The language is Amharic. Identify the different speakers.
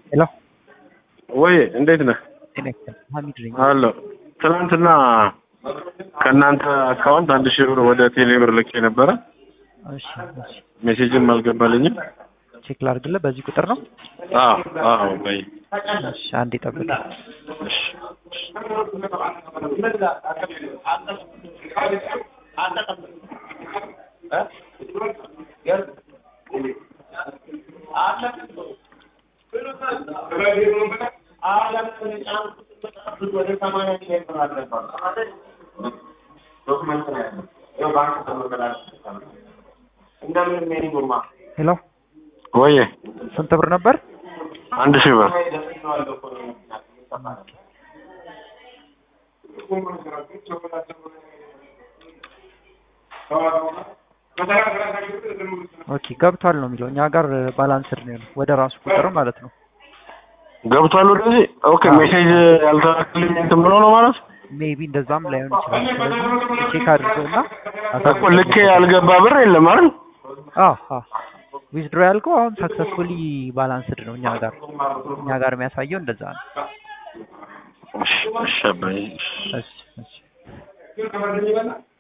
Speaker 1: ሄሎ
Speaker 2: ወይ እንዴት ነህ?
Speaker 1: ሐሚድ ነኝ።
Speaker 2: አሎ ትናንትና ከእናንተ አካውንት 1000 ብር ወደ ቴሌብር ልኬ ነበረ።
Speaker 1: እሺ እሺ፣
Speaker 2: ሜሴጅም አልገባልኝም።
Speaker 1: ቼክ ላድርግልህ። በዚህ ቁጥር ነው?
Speaker 2: አዎ በይ።
Speaker 1: እሺ አንዴ ጠብቅ።
Speaker 2: እሺ
Speaker 1: ሄሎ
Speaker 2: ወይ
Speaker 1: ስንት ብር ነበር?
Speaker 2: 1000 ብር።
Speaker 1: ኦኬ ገብቷል ነው የሚለው። እኛ ጋር ባላንስድ ነው ያለው ወደ ራሱ ቁጥር ማለት ነው።
Speaker 2: ገብቷል ወደዚህ። ኦኬ ሜሴጅ ያልተላከልኝ እንትን ብሎ ነው ማለት
Speaker 1: ሜቢ እንደዛም ላይሆን ይችላል። ስለዚህ ቼክ አድርገውና
Speaker 2: እኮ ልኬ ያልገባ ብር የለም አይደል?
Speaker 1: ዊዝድሮ ያልከው አሁን ሰክሰስፉሊ ባላንስድ ነው እኛ ጋር የሚያሳየው እንደዛ ነው።
Speaker 2: እሺ እሺ።
Speaker 1: እሺ እሺ